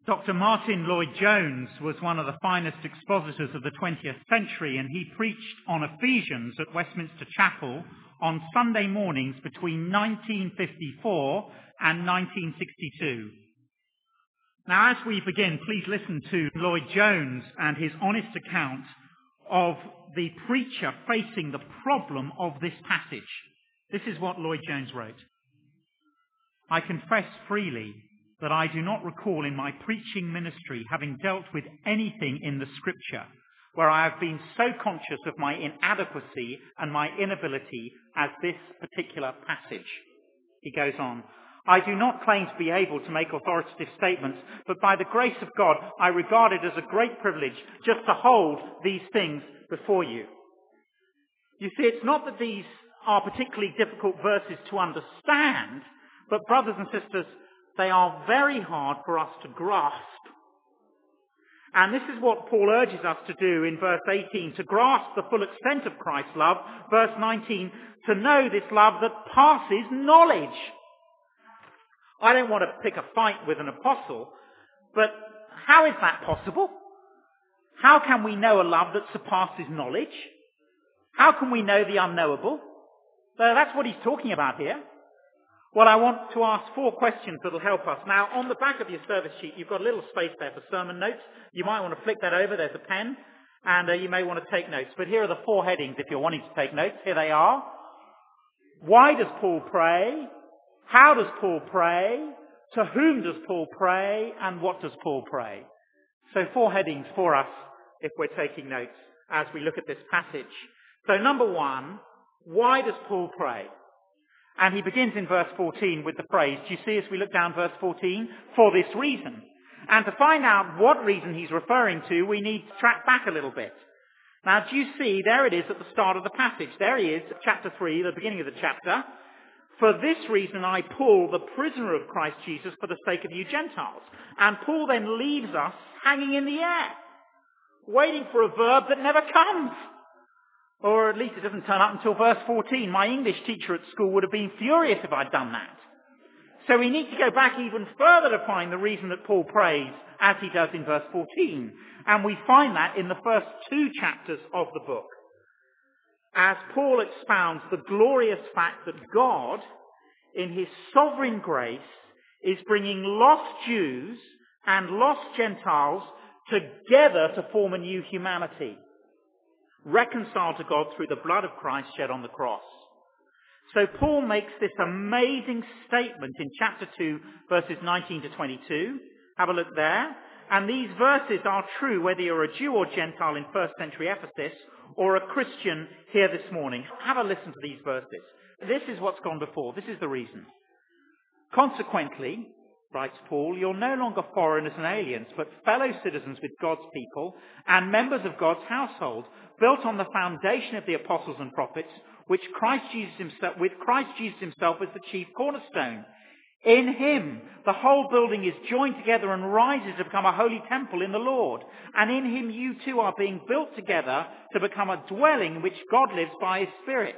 Dr. Martin Lloyd-Jones was one of the finest expositors of the 20th century, and he preached on Ephesians at Westminster Chapel on Sunday mornings between 1954 and 1962. Now, as we begin, please listen to Lloyd-Jones and his honest account of the preacher facing the problem of this passage. This is what Lloyd-Jones wrote. "I confess freely that I do not recall in my preaching ministry having dealt with anything in the Scripture where I have been so conscious of my inadequacy and my inability as this particular passage." He goes on, "I do not claim to be able to make authoritative statements, but by the grace of God, I regard it as a great privilege just to hold these things before you." You see, it's not that these are particularly difficult verses to understand, but brothers and sisters, they are very hard for us to grasp. And this is what Paul urges us to do in verse 18, to grasp the full extent of Christ's love. Verse 19, to know this love that passes knowledge. I don't want to pick a fight with an apostle, but how is that possible? How can we know a love that surpasses knowledge? How can we know the unknowable? So that's what he's talking about here. Well, I want to ask 4 questions that will help us. Now, on the back of your service sheet, you've got a little space there for sermon notes. You might want to flick that over. There's a pen, and you may want to take notes. But here are the 4 headings if you're wanting to take notes. Here they are. Why does Paul pray? How does Paul pray? To whom does Paul pray? And what does Paul pray? So 4 headings for us if we're taking notes as we look at this passage. So number 1, why does Paul pray? And he begins in verse 14 with the phrase, do you see as we look down verse 14? For this reason. And to find out what reason he's referring to, we need to track back a little bit. Now, do you see, there it is at the start of the passage. There he is, chapter 3, the beginning of the chapter. For this reason I, Paul, the prisoner of Christ Jesus, for the sake of you Gentiles. And Paul then leaves us hanging in the air, waiting for a verb that never comes. Or at least it doesn't turn up until verse 14. My English teacher at school would have been furious if I'd done that. So we need to go back even further to find the reason that Paul prays, as he does in verse 14. And we find that in the first 2 chapters of the book, as Paul expounds the glorious fact that God, in his sovereign grace, is bringing lost Jews and lost Gentiles together to form a new humanity, reconciled to God through the blood of Christ shed on the cross. So Paul makes this amazing statement in chapter 2, verses 19 to 22. Have a look there. And these verses are true whether you're a Jew or Gentile in first century Ephesus or a Christian here this morning. Have a listen to these verses. This is what's gone before. This is the reason. Consequently, writes Paul, you're no longer foreigners and aliens, but fellow citizens with God's people and members of God's household, built on the foundation of the apostles and prophets, with Christ Jesus himself as the chief cornerstone. In him, the whole building is joined together and rises to become a holy temple in the Lord. And in him you too are being built together to become a dwelling in which God lives by his Spirit.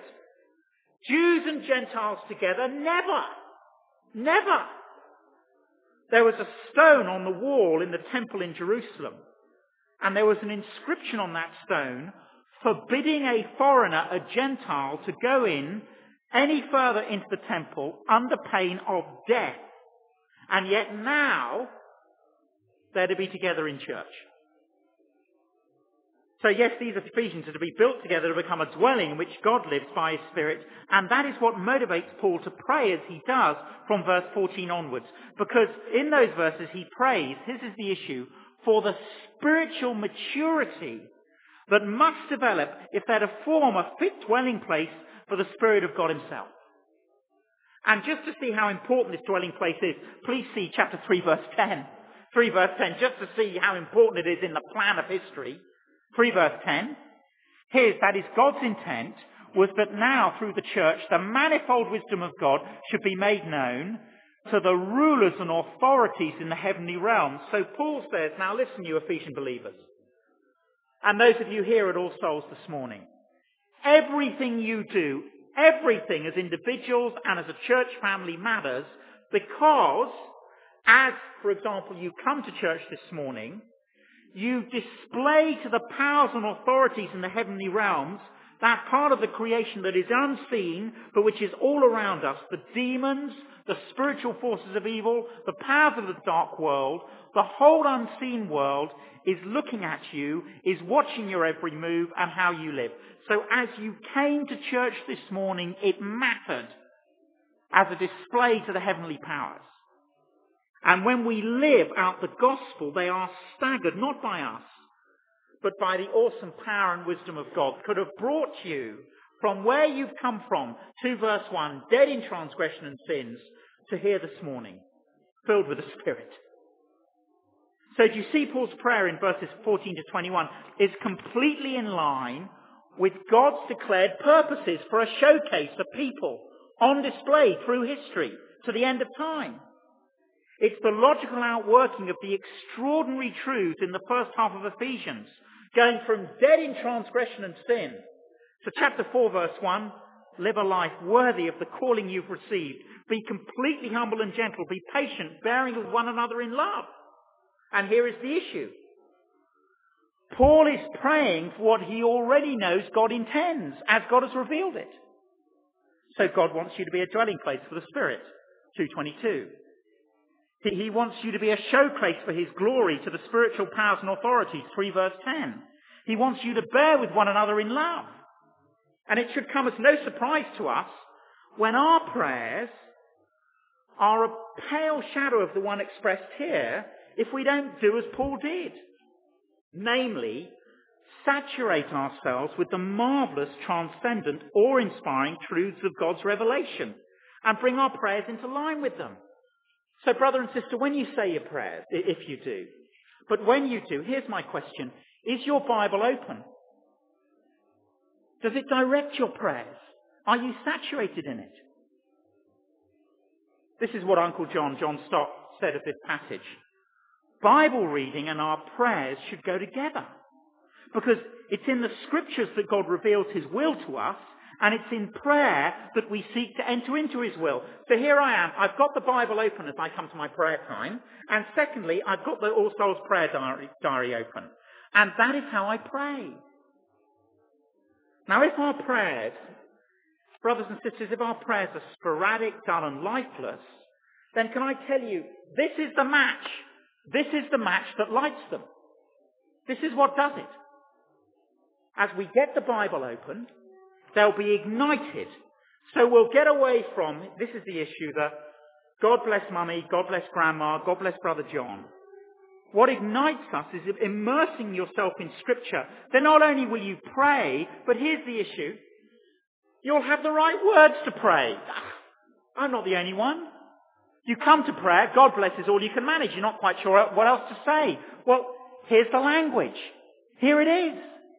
Jews and Gentiles together? Never. Never. There was a stone on the wall in the temple in Jerusalem, and there was an inscription on that stone forbidding a foreigner, a Gentile, to go in any further into the temple under pain of death. And yet now they're to be together in church. So yes, these Ephesians are to be built together to become a dwelling in which God lives by his Spirit. And that is what motivates Paul to pray as he does from verse 14 onwards. Because in those verses he prays, this is the issue, for the spiritual maturity that must develop if they're to form a fit dwelling place for the Spirit of God himself. And just to see how important this dwelling place is, please see chapter 3 verse 10. 3 verse 10, just to see how important it is in the plan of history. 3 verse 10. That is God's intent, was that now through the church the manifold wisdom of God should be made known to the rulers and authorities in the heavenly realms. So Paul says, now listen you Ephesian believers, and those of you here at All Souls this morning, everything you do, everything as individuals and as a church family matters because as, for example, you come to church this morning, you display to the powers and authorities in the heavenly realms that part of the creation that is unseen, but which is all around us, the demons, the spiritual forces of evil, the powers of the dark world, the whole unseen world is looking at you, is watching your every move and how you live. So as you came to church this morning, it mattered as a display to the heavenly powers. And when we live out the gospel, they are staggered, not by us, but by the awesome power and wisdom of God, could have brought you from where you've come from, to verse 1, dead in transgression and sins, to here this morning, filled with the Spirit. So do you see Paul's prayer in verses 14 to 21 is completely in line with God's declared purposes for a showcase of people on display through history to the end of time. It's the logical outworking of the extraordinary truths in the first half of Ephesians, going from dead in transgression and sin to chapter 4, verse 1, live a life worthy of the calling you've received. Be completely humble and gentle. Be patient, bearing with one another in love. And here is the issue. Paul is praying for what he already knows God intends, as God has revealed it. So God wants you to be a dwelling place for the Spirit, 2:22. He wants you to be a showcase for his glory to the spiritual powers and authorities, 3 verse 10. He wants you to bear with one another in love. And it should come as no surprise to us when our prayers are a pale shadow of the one expressed here if we don't do as Paul did. Namely, saturate ourselves with the marvellous, transcendent, awe-inspiring truths of God's revelation and bring our prayers into line with them. So brother and sister, when you say your prayers, if you do, but when you do, here's my question. Is your Bible open? Does it direct your prayers? Are you saturated in it? This is what Uncle John Stott, said of this passage. Bible reading and our prayers should go together. Because it's in the scriptures that God reveals his will to us, and it's in prayer that we seek to enter into his will. So here I am. I've got the Bible open as I come to my prayer time. And secondly, I've got the All Souls prayer diary open. And that is how I pray. Now if our prayers, brothers and sisters, if our prayers are sporadic, dull and lifeless, then can I tell you, this is the match. This is the match that lights them. This is what does it. As we get the Bible open, they'll be ignited. So we'll get away from, this is the issue, the God bless Mummy, God bless Grandma, God bless Brother John. What ignites us is immersing yourself in Scripture. Then not only will you pray, but here's the issue. You'll have the right words to pray. I'm not the only one. You come to prayer, God bless is all you can manage. You're not quite sure what else to say. Well, here's the language. Here it is.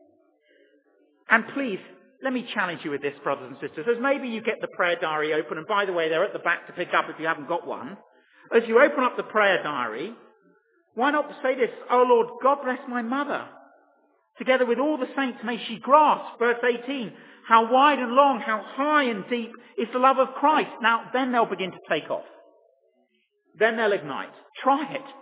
And please, let me challenge you with this, brothers and sisters. As maybe you get the prayer diary open, and by the way, they're at the back to pick up if you haven't got one. As you open up the prayer diary, why not say this, Oh Lord, God bless my mother. Together with all the saints may she grasp, verse 18, how wide and long, how high and deep is the love of Christ. Now, then they'll begin to take off. Then they'll ignite. Try it.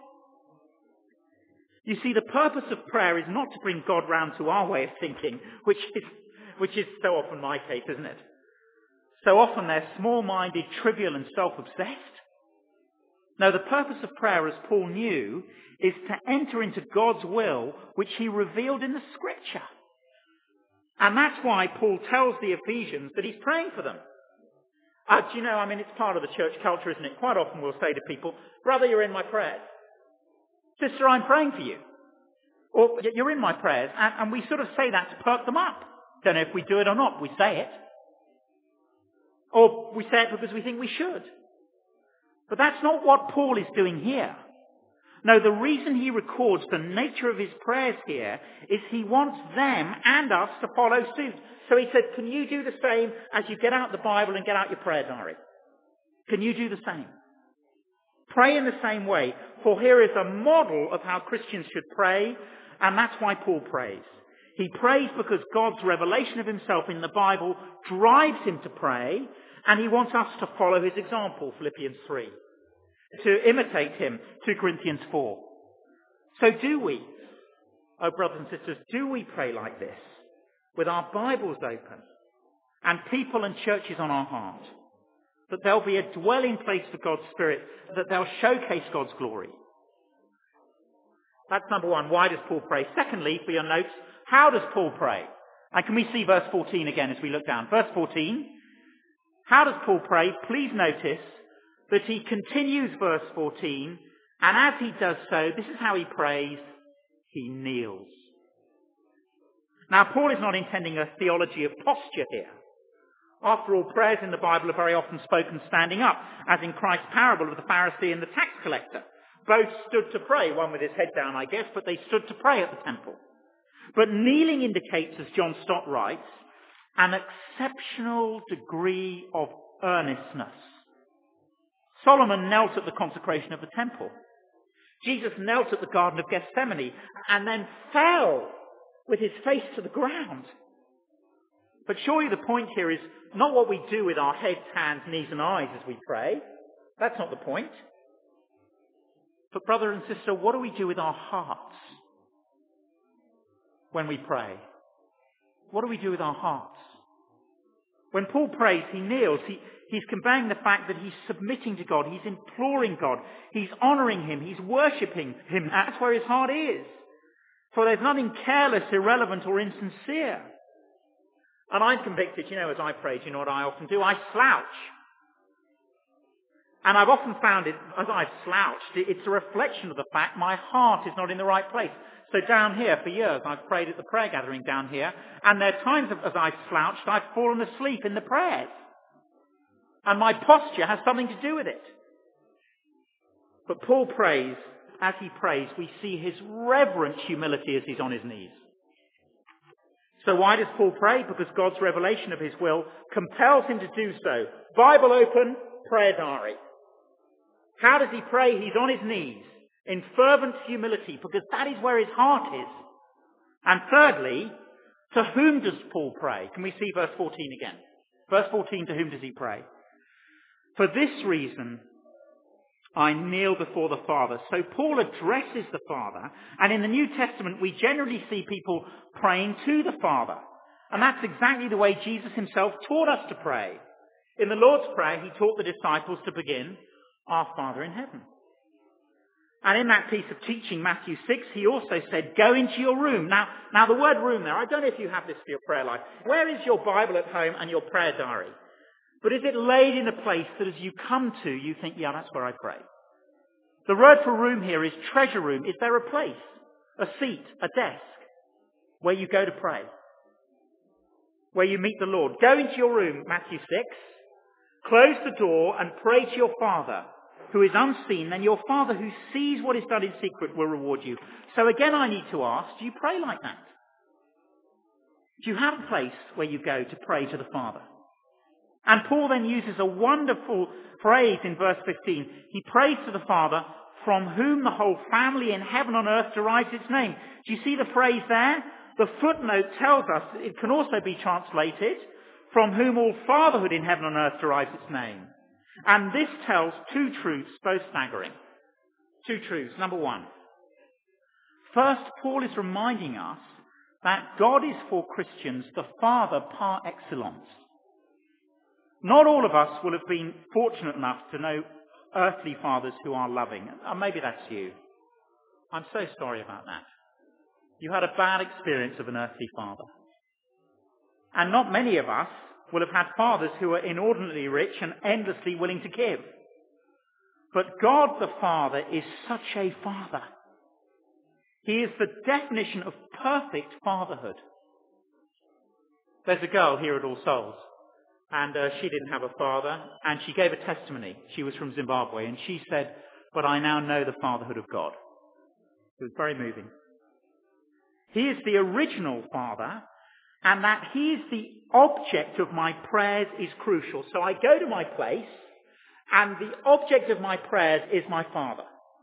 You see, the purpose of prayer is not to bring God round to our way of thinking, which is so often my case, isn't it? So often they're small-minded, trivial and self-obsessed. No, the purpose of prayer, as Paul knew, is to enter into God's will, which he revealed in the Scripture. And that's why Paul tells the Ephesians that he's praying for them. Do you know, it's part of the church culture, isn't it? Quite often we'll say to people, brother, you're in my prayers. Sister, I'm praying for you. Or, you're in my prayers. And we sort of say that to perk them up. Don't know if we do it or not. We say it. Or we say it because we think we should. But that's not what Paul is doing here. No, the reason he records the nature of his prayers here is he wants them and us to follow suit. So he said, can you do the same as you get out the Bible and get out your prayer diary? Can you do the same? Pray in the same way, for here is a model of how Christians should pray, and that's why Paul prays. He prays because God's revelation of himself in the Bible drives him to pray, and he wants us to follow his example, Philippians 3. to imitate him, 2 Corinthians 4. So do we, oh brothers and sisters, do we pray like this, with our Bibles open and people and churches on our heart, that there'll be a dwelling place for God's Spirit, that they'll showcase God's glory? That's number one. Why does Paul pray? Secondly, for your notes, how does Paul pray? And can we see verse 14 again as we look down? Verse 14. How does Paul pray? Please notice that he continues verse 14, and as he does so, this is how he prays. He kneels. Now, Paul is not intending a theology of posture here. After all, prayers in the Bible are very often spoken standing up, as in Christ's parable of the Pharisee and the tax collector. Both stood to pray, one with his head down, I guess, but they stood to pray at the temple. But kneeling indicates, as John Stott writes, an exceptional degree of earnestness. Solomon knelt at the consecration of the temple. Jesus knelt at the Garden of Gethsemane and then fell with his face to the ground. But surely the point here is not what we do with our heads, hands, knees and eyes as we pray. That's not the point. But brother and sister, what do we do with our hearts when we pray? What do we do with our hearts? When Paul prays, he kneels. He's conveying the fact that he's submitting to God. He's imploring God. He's honouring him. He's worshipping him. That's where his heart is. For there's nothing careless, irrelevant or insincere. And I'm convicted, as I pray, do you know what I often do? I slouch. And I've often found it, as I've slouched, it's a reflection of the fact my heart is not in the right place. So down here, for years, I've prayed at the prayer gathering down here, and there are times as I've slouched, I've fallen asleep in the prayers. And my posture has something to do with it. But Paul prays, as he prays, we see his reverent humility as he's on his knees. So why does Paul pray? Because God's revelation of his will compels him to do so. Bible open, prayer diary. How does he pray? He's on his knees in fervent humility, because that is where his heart is. And thirdly, to whom does Paul pray? Can we see verse 14 again? Verse 14, to whom does he pray? For this reason, I kneel before the Father. So Paul addresses the Father, and in the New Testament we generally see people praying to the Father. And that's exactly the way Jesus himself taught us to pray. In the Lord's Prayer, he taught the disciples to begin, Our Father in heaven. And in that piece of teaching, Matthew 6, he also said, go into your room. Now the word room there, I don't know if you have this for your prayer life. Where is your Bible at home and your prayer diary? But is it laid in a place that as you come to, you think, yeah, that's where I pray? The word for room here is treasure room. Is there a place, a seat, a desk, where you go to pray? Where you meet the Lord? Go into your room, Matthew 6, close the door and pray to your Father, who is unseen, then your Father who sees what is done in secret will reward you. So again I need to ask, do you pray like that? Do you have a place where you go to pray to the Father? And Paul then uses a wonderful phrase in verse 15. He prays to the Father, from whom the whole family in heaven and earth derives its name. Do you see the phrase there? The footnote tells us it can also be translated, from whom all fatherhood in heaven and earth derives its name. And this tells two truths, both staggering. Two truths. Number one. First, Paul is reminding us that God is for Christians the Father par excellence. Not all of us will have been fortunate enough to know earthly fathers who are loving. Maybe that's you. I'm so sorry about that. You had a bad experience of an earthly father. And not many of us will have had fathers who are inordinately rich and endlessly willing to give. But God the Father is such a father. He is the definition of perfect fatherhood. There's a girl here at All Souls, and she didn't have a father, and she gave a testimony. She was from Zimbabwe, and she said, but I now know the fatherhood of God. It was very moving. He is the original father, and that he is the object of my prayers is crucial. So I go to my place, and the object of my prayers is my Father.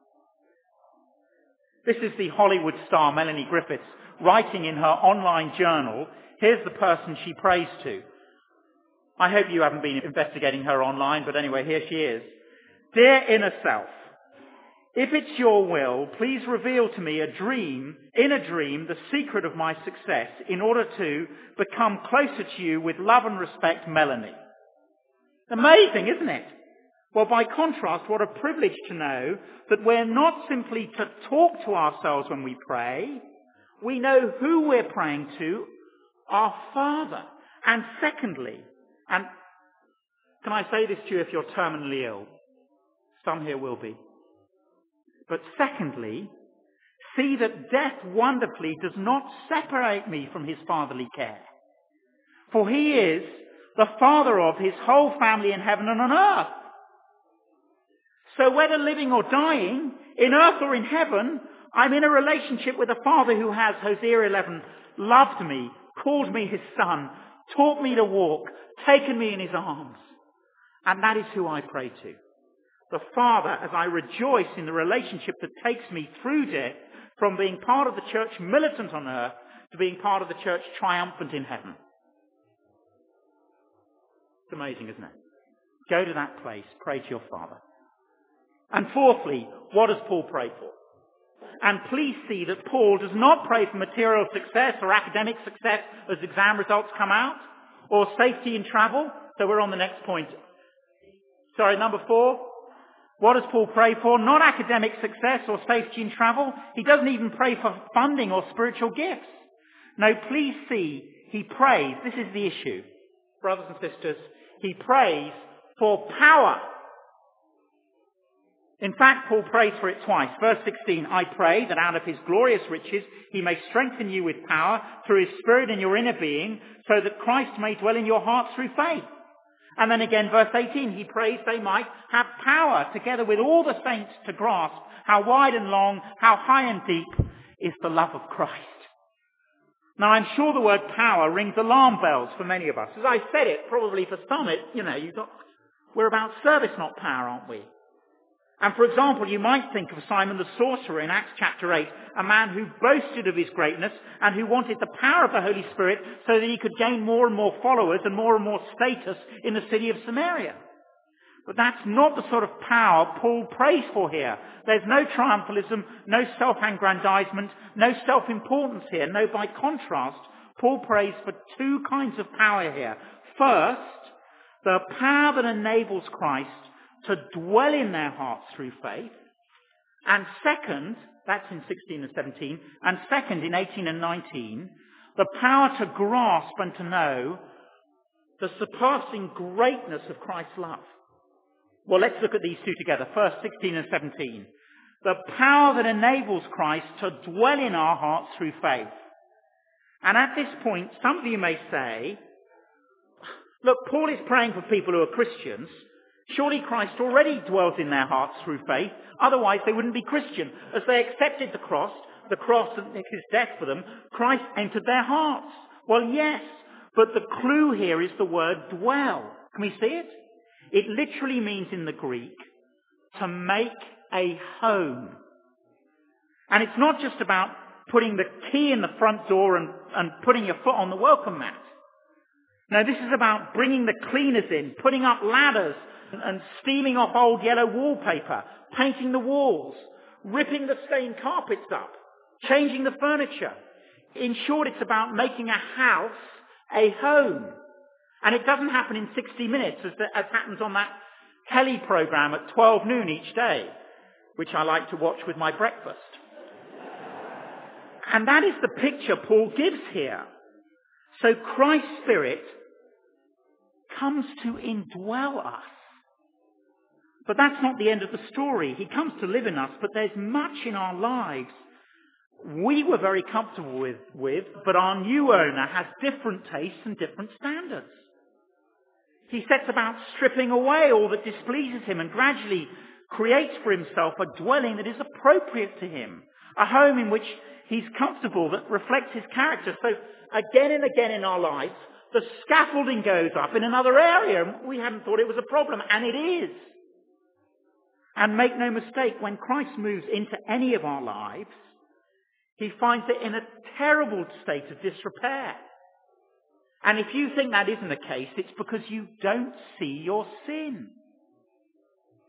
This is the Hollywood star Melanie Griffiths writing in her online journal, here's the person she prays to. I hope you haven't been investigating her online, but anyway, here she is. Dear inner self, if it's your will, please reveal to me in a dream, the secret of my success in order to become closer to you with love and respect, Melanie. Amazing, isn't it? Well, by contrast, what a privilege to know that we're not simply to talk to ourselves when we pray. We know who we're praying to, our Father. And secondly, and can I say this to you if you're terminally ill? Some here will be. But secondly, see that death wonderfully does not separate me from his fatherly care. For he is the father of his whole family in heaven and on earth. So whether living or dying, in earth or in heaven, I'm in a relationship with a father who has, Hosea 11, loved me, called me his son, taught me to walk, taken me in his arms. And that is who I pray to. The Father, as I rejoice in the relationship that takes me through death from being part of the church militant on earth to being part of the church triumphant in heaven. It's amazing, isn't it? Go to that place, pray to your Father. And fourthly, what does Paul pray for? And please see that Paul does not pray for material success or academic success as exam results come out, or safety in travel. So we're on the next point. Sorry, number 4. What does Paul pray for? Not academic success or safety in travel. He doesn't even pray for funding or spiritual gifts. No, please see, he prays, this is the issue, brothers and sisters, he prays for power. In fact, Paul prays for it twice. Verse 16, I pray that out of his glorious riches he may strengthen you with power through his Spirit in your inner being, so that Christ may dwell in your hearts through faith. And then again, verse 18, he prays they might have power together with all the saints to grasp how wide and long, how high and deep is the love of Christ. Now, I'm sure the word power rings alarm bells for many of us. As I said it, probably for some, we're about service, not power, aren't we? And for example, you might think of Simon the sorcerer in Acts chapter 8, a man who boasted of his greatness and who wanted the power of the Holy Spirit so that he could gain more and more followers and more status in the city of Samaria. But that's not the sort of power Paul prays for here. There's no triumphalism, no self-aggrandizement, no self-importance here. No, by contrast, Paul prays for two kinds of power here. First, the power that enables Christ to dwell in their hearts through faith. And second, that's in 16 and 17, and second in 18 and 19, the power to grasp and to know the surpassing greatness of Christ's love. Well, let's look at these two together. First, 16 and 17. The power that enables Christ to dwell in our hearts through faith. And at this point, some of you may say, look, Paul is praying for people who are Christians. Surely Christ already dwells in their hearts through faith. Otherwise, they wouldn't be Christian. As they accepted the cross and his death for them, Christ entered their hearts. Well, yes, but the clue here is the word dwell. Can we see it? It literally means in the Greek to make a home. And it's not just about putting the key in the front door and putting your foot on the welcome mat. No, this is about bringing the cleaners in, putting up ladders, and stealing off old yellow wallpaper, painting the walls, ripping the stained carpets up, changing the furniture. In short, it's about making a house a home. And it doesn't happen in 60 minutes as happens on that telly program at 12 noon each day, which I like to watch with my breakfast. And that is the picture Paul gives here. So Christ's Spirit comes to indwell us. But that's not the end of the story. He comes to live in us, but there's much in our lives we were very comfortable with, but our new owner has different tastes and different standards. He sets about stripping away all that displeases him and gradually creates for himself a dwelling that is appropriate to him, a home in which he's comfortable, that reflects his character. So again and again in our lives, the scaffolding goes up in another area. We hadn't thought it was a problem, and it is. And make no mistake, when Christ moves into any of our lives, he finds it in a terrible state of disrepair. And if you think that isn't the case, it's because you don't see your sin.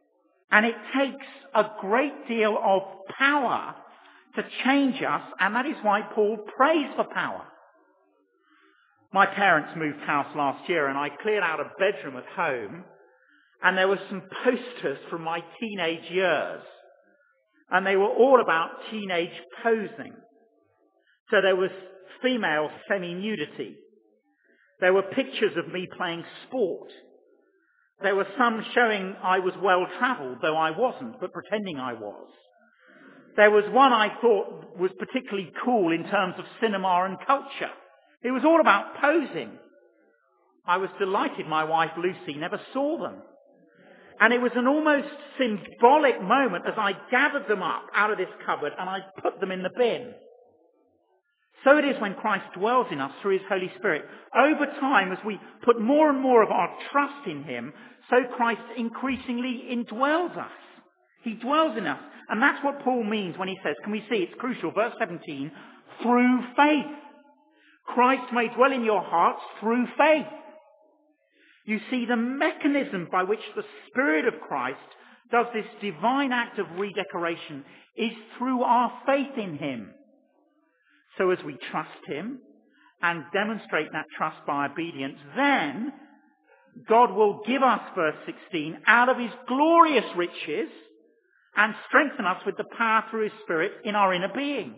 And it takes a great deal of power to change us, and that is why Paul prays for power. My parents moved house last year, and I cleared out a bedroom at home, and there were some posters from my teenage years, and they were all about teenage posing. So there was female semi-nudity. There were pictures of me playing sport. There were some showing I was well-travelled, though I wasn't, but pretending I was. There was one I thought was particularly cool in terms of cinema and culture. It was all about posing. I was delighted my wife Lucy never saw them. And it was an almost symbolic moment as I gathered them up out of this cupboard and I put them in the bin. So it is when Christ dwells in us through his Holy Spirit. Over time, as we put more and more of our trust in him, so Christ increasingly indwells us. He dwells in us. And that's what Paul means when he says, can we see, it's crucial, verse 17, through faith. Christ may dwell in your hearts through faith. You see, the mechanism by which the Spirit of Christ does this divine act of redecoration is through our faith in him. So as we trust him and demonstrate that trust by obedience, then God will give us, verse 16, out of his glorious riches and strengthen us with the power through his Spirit in our inner being.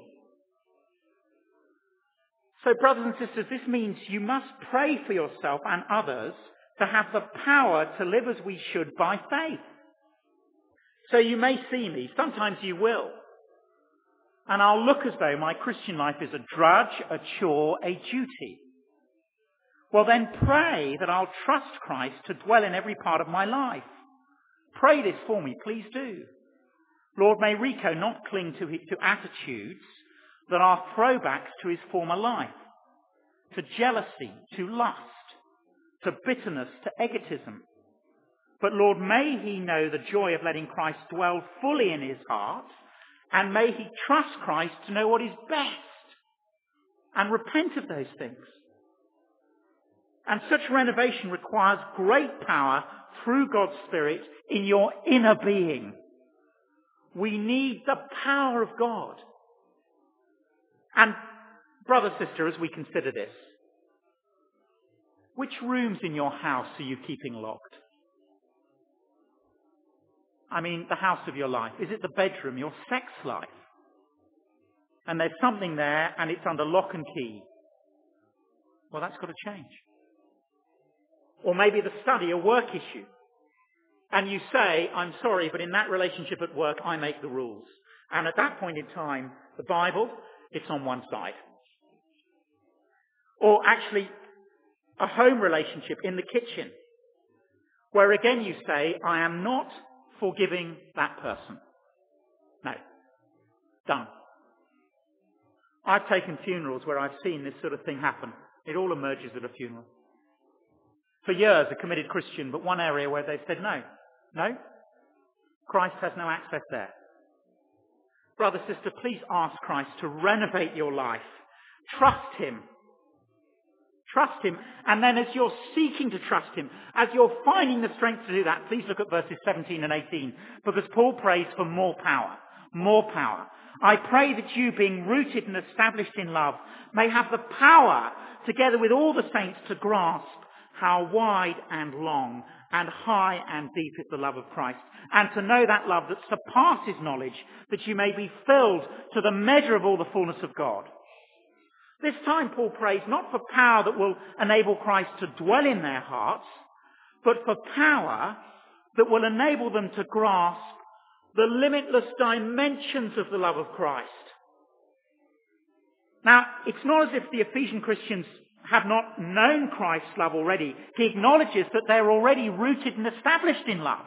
So, brothers and sisters, this means you must pray for yourself and others to have the power to live as we should by faith. So you may see me, sometimes you will, and I'll look as though my Christian life is a drudge, a chore, a duty. Well then pray that I'll trust Christ to dwell in every part of my life. Pray this for me, please do. Lord, may Rico not cling to attitudes that are throwbacks to his former life, to jealousy, to lust, to bitterness, to egotism. But Lord, may he know the joy of letting Christ dwell fully in his heart, and may he trust Christ to know what is best and repent of those things. And such renovation requires great power through God's Spirit in your inner being. We need the power of God. And brother, sister, as we consider this, which rooms in your house are you keeping locked? I mean, the house of your life. Is it the bedroom, your sex life? And there's something there and it's under lock and key. Well, that's got to change. Or maybe the study, a work issue. And you say, I'm sorry, but in that relationship at work, I make the rules. And at that point in time, the Bible, it's on one side. Or actually, a home relationship in the kitchen, where again you say, I am not forgiving that person. No. Done. I've taken funerals where I've seen this sort of thing happen. It all emerges at a funeral. For years, a committed Christian, but one area where they said, no, Christ has no access there. Brother, sister, please ask Christ to renovate your life. Trust him. Trust him. And then as you're seeking to trust him, as you're finding the strength to do that, please look at verses 17 and 18, because Paul prays for more power. More power. I pray that you, being rooted and established in love, may have the power, together with all the saints, to grasp how wide and long and high and deep is the love of Christ, and to know that love that surpasses knowledge, that you may be filled to the measure of all the fullness of God. This time Paul prays not for power that will enable Christ to dwell in their hearts, but for power that will enable them to grasp the limitless dimensions of the love of Christ. Now, it's not as if the Ephesian Christians have not known Christ's love already. He acknowledges that they're already rooted and established in love.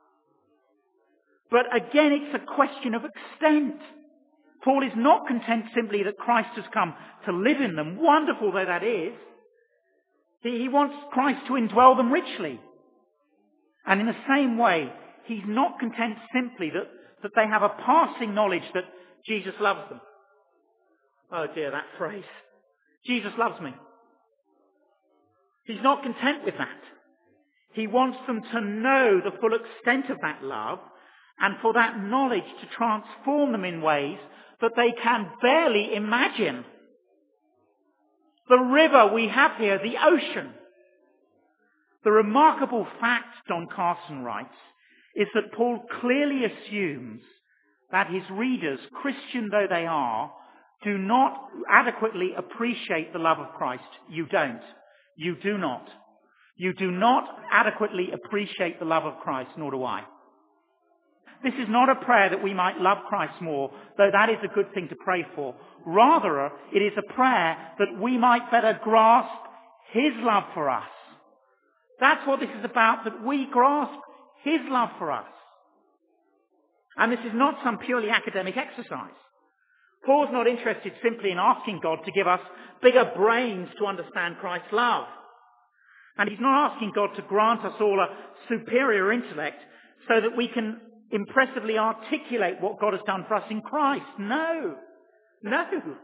But again, it's a question of extent. Paul is not content simply that Christ has come to live in them, wonderful though that is. He wants Christ to indwell them richly. And in the same way, he's not content simply that they have a passing knowledge that Jesus loves them. Oh dear, that phrase. Jesus loves me. He's not content with that. He wants them to know the full extent of that love and for that knowledge to transform them in ways that they can barely imagine. The river we have here, the ocean. The remarkable fact, Don Carson writes, is that Paul clearly assumes that his readers, Christian though they are, do not adequately appreciate the love of Christ. You don't. You do not. You do not adequately appreciate the love of Christ, nor do I. This is not a prayer that we might love Christ more, though that is a good thing to pray for. Rather, it is a prayer that we might better grasp his love for us. That's what this is about, that we grasp his love for us. And this is not some purely academic exercise. Paul's not interested simply in asking God to give us bigger brains to understand Christ's love. And he's not asking God to grant us all a superior intellect so that we can impressively articulate what God has done for us in Christ. No. No.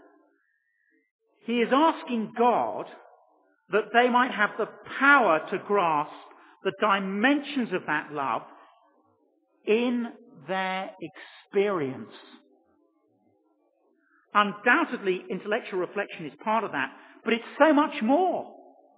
He is asking God that they might have the power to grasp the dimensions of that love in their experience. Undoubtedly, intellectual reflection is part of that, but it's so much more.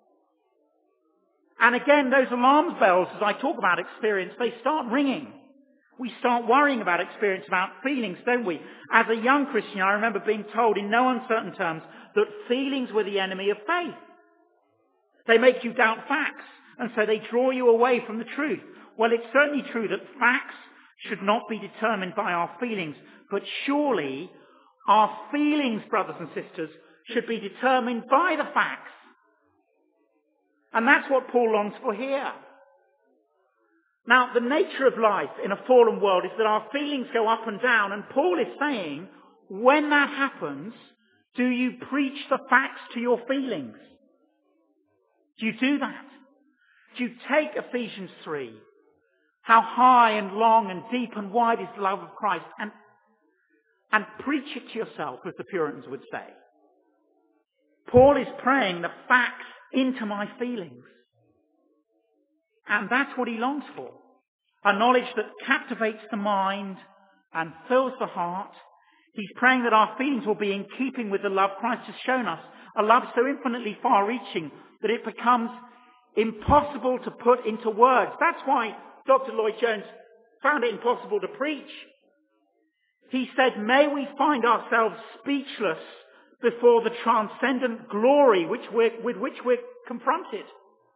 And again, those alarm bells, as I talk about experience, they start ringing. We start worrying about experience, about feelings, don't we? As a young Christian, I remember being told in no uncertain terms that feelings were the enemy of faith. They make you doubt facts, and so they draw you away from the truth. Well, it's certainly true that facts should not be determined by our feelings, but surely our feelings, brothers and sisters, should be determined by the facts. And that's what Paul longs for here. Now, the nature of life in a fallen world is that our feelings go up and down, and Paul is saying, when that happens, do you preach the facts to your feelings? Do you do that? Do you take Ephesians 3, how high and long and deep and wide is the love of Christ, and preach it to yourself, as the Puritans would say? Paul is praying the facts into my feelings. And that's what he longs for. A knowledge that captivates the mind and fills the heart. He's praying that our feelings will be in keeping with the love Christ has shown us. A love so infinitely far-reaching that it becomes impossible to put into words. That's why Dr. Lloyd-Jones found it impossible to preach. He said, may we find ourselves speechless before the transcendent glory with which we're confronted.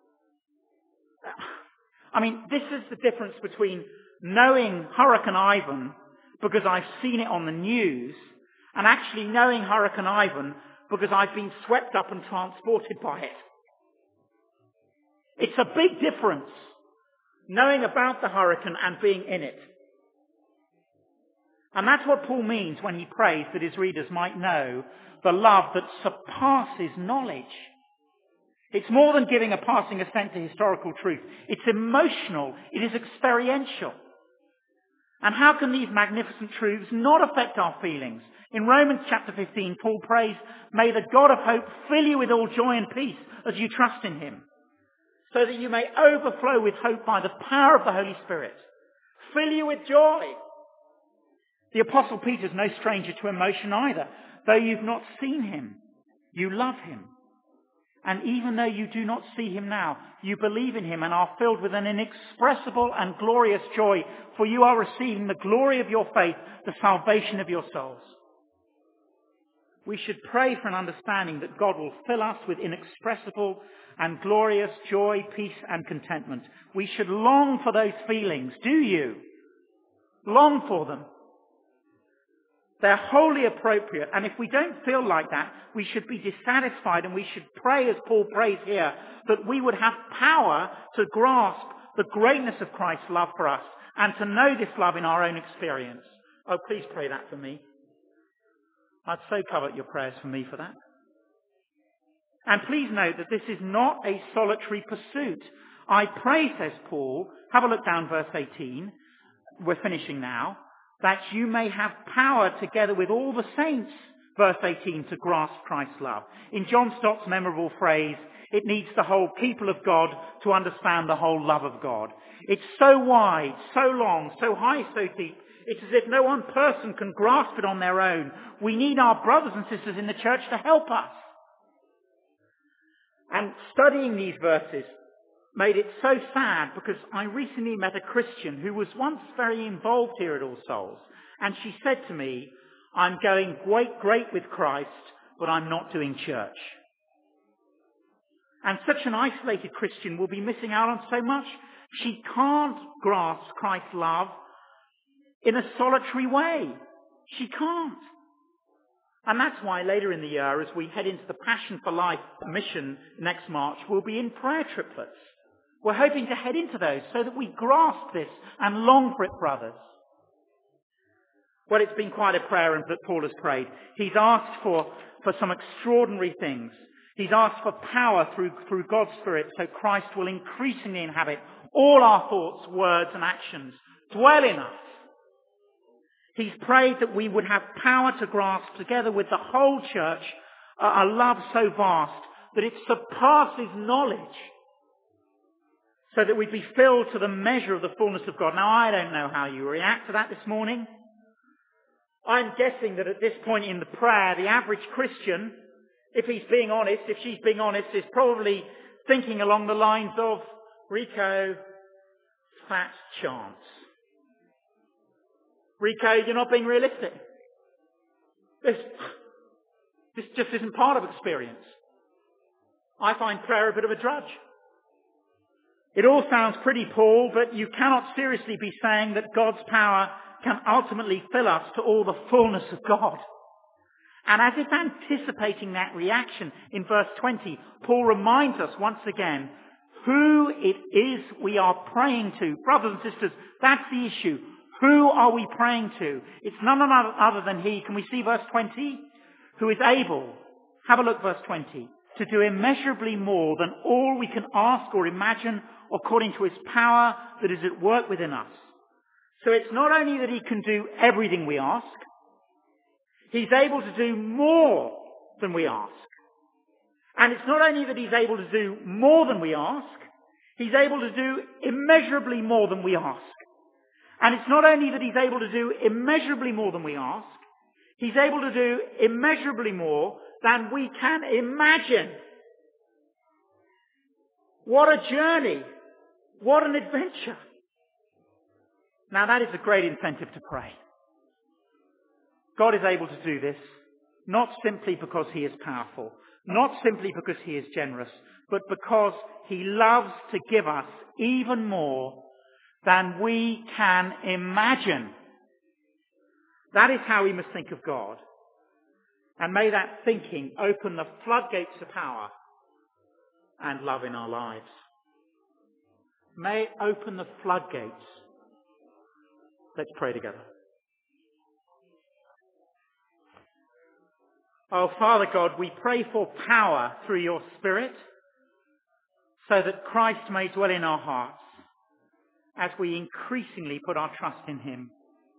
I mean, this is the difference between knowing Hurricane Ivan because I've seen it on the news and actually knowing Hurricane Ivan because I've been swept up and transported by it. It's a big difference, knowing about the hurricane and being in it. And that's what Paul means when he prays that his readers might know the love that surpasses knowledge. It's more than giving a passing assent to historical truth. It's emotional. It is experiential. And how can these magnificent truths not affect our feelings? In Romans chapter 15, Paul prays, may the God of hope fill you with all joy and peace as you trust in him, so that you may overflow with hope by the power of the Holy Spirit. Fill you with joy. The Apostle Peter's no stranger to emotion either. Though you've not seen him, you love him. And even though you do not see him now, you believe in him and are filled with an inexpressible and glorious joy, for you are receiving the glory of your faith, the salvation of your souls. We should pray for an understanding that God will fill us with inexpressible and glorious joy, peace and contentment. We should long for those feelings. Do you? Long for them. They're wholly appropriate, and if we don't feel like that, we should be dissatisfied, and we should pray as Paul prays here, that we would have power to grasp the greatness of Christ's love for us, and to know this love in our own experience. Oh, please pray that for me. I'd so covet your prayers for me for that. And please note that this is not a solitary pursuit. I pray, says Paul, have a look down verse 18, we're finishing now, that you may have power together with all the saints, verse 18, to grasp Christ's love. In John Stott's memorable phrase, It needs the whole people of God to understand the whole love of God. It's so wide, so long, so high, so deep. It's as if no one person can grasp it on their own. We need our brothers and sisters in the church to help us. And studying these verses made it so sad, because I recently met a Christian who was once very involved here at All Souls. And she said to me, I'm going great with Christ, but I'm not doing church. And such an isolated Christian will be missing out on so much. She can't grasp Christ's love in a solitary way. She can't. And that's why later in the year, as we head into the Passion for Life mission next March, we'll be in prayer triplets. We're hoping to head into those so that we grasp this and long for it, brothers. Well, it's been quite a prayer that Paul has prayed. He's asked for some extraordinary things. He's asked for power through God's Spirit, so Christ will increasingly inhabit all our thoughts, words and actions, dwell in us. He's prayed that we would have power to grasp, together with the whole church, a love so vast that it surpasses knowledge, so that we'd be filled to the measure of the fullness of God. Now, I don't know how you react to that this morning. I'm guessing that at this point in the prayer, the average Christian, if she's being honest, is probably thinking along the lines of, Rico, fat chance. Rico, you're not being realistic. This just isn't part of experience. I find prayer a bit of a drudge. It all sounds pretty, Paul, but you cannot seriously be saying that God's power can ultimately fill us to all the fullness of God. And as if anticipating that reaction, in verse 20, Paul reminds us once again who it is we are praying to. Brothers and sisters, that's the issue. Who are we praying to? It's none other than He. Can we see verse 20? Who is able, have a look, verse 20, to do immeasurably more than all we can ask or imagine, according to His power that is at work within us. So it's not only that He can do everything we ask, He's able to do more than we ask. And it's not only that He's able to do more than we ask, He's able to do immeasurably more than we ask. And it's not only that He's able to do immeasurably more than we ask, He's able to do immeasurably more than we can imagine. What a journey! What an adventure! Now that is a great incentive to pray. God is able to do this, not simply because He is powerful, not simply because He is generous, but because He loves to give us even more than we can imagine. That is how we must think of God. And may that thinking open the floodgates of power and love in our lives. May it open the floodgates. Let's pray together. Oh, Father God, we pray for power through Your Spirit, so that Christ may dwell in our hearts as we increasingly put our trust in Him.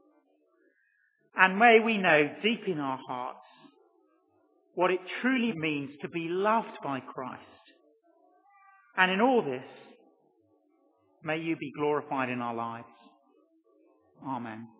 And may we know deep in our hearts what it truly means to be loved by Christ. And in all this, may You be glorified in our lives. Amen.